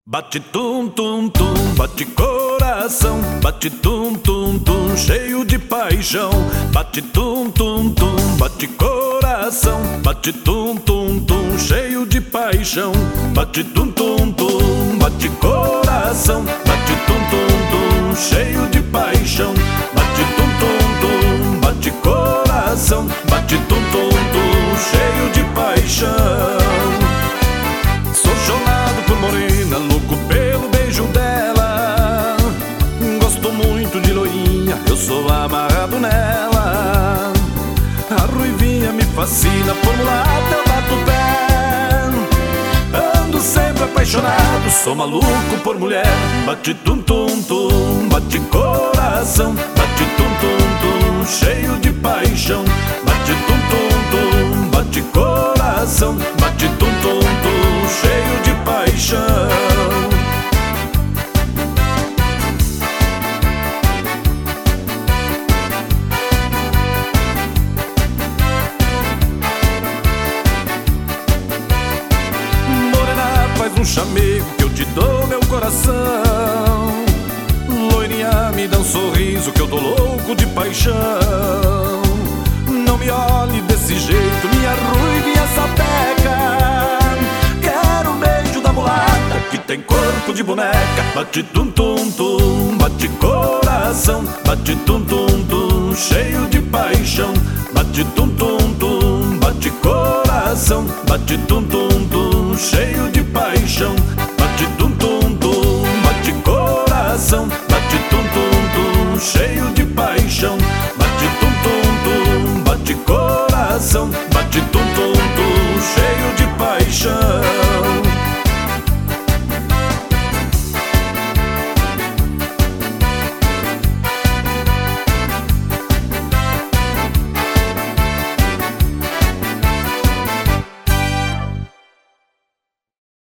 Bate tum tum tum, bate coração, bate tum tum tum, cheio de paixão. Bate tum tum tum, bate coração, bate tum tum tum, cheio de paixão. Bate tum tum tum, bate coração, bate tum tum tum, cheio de paixão. Bate tum tum tum, bate coração, bate tum tum tum, cheio de paixão. Sou chonado por morena, louco pelo beijo dela. Gosto muito de loinha, eu sou amarrado nela. A ruivinha me fascina, por mulata eu bato o pé. Ando sempre apaixonado, sou maluco por mulher. Bate tum tum tum, bate coração, bate tum tum tum, cheio de paixão. Bate tum tum tum, bate coração, bate tum tum tum, cheio de paixão. Morena, faz um chamego que eu te dou meu coração. Loirinha, me dá um sorriso que eu tô louco de paixão. Não me olhe desse jeito, minha ruivinha sapeca. Quero um beijo da mulata que tem corpo de boneca. Bate tum tum tum, bate coração, bate tum tum tum, cheio de paixão. Bate tum tum tum, bate coração, bate tum tum tum, cheio de paixão.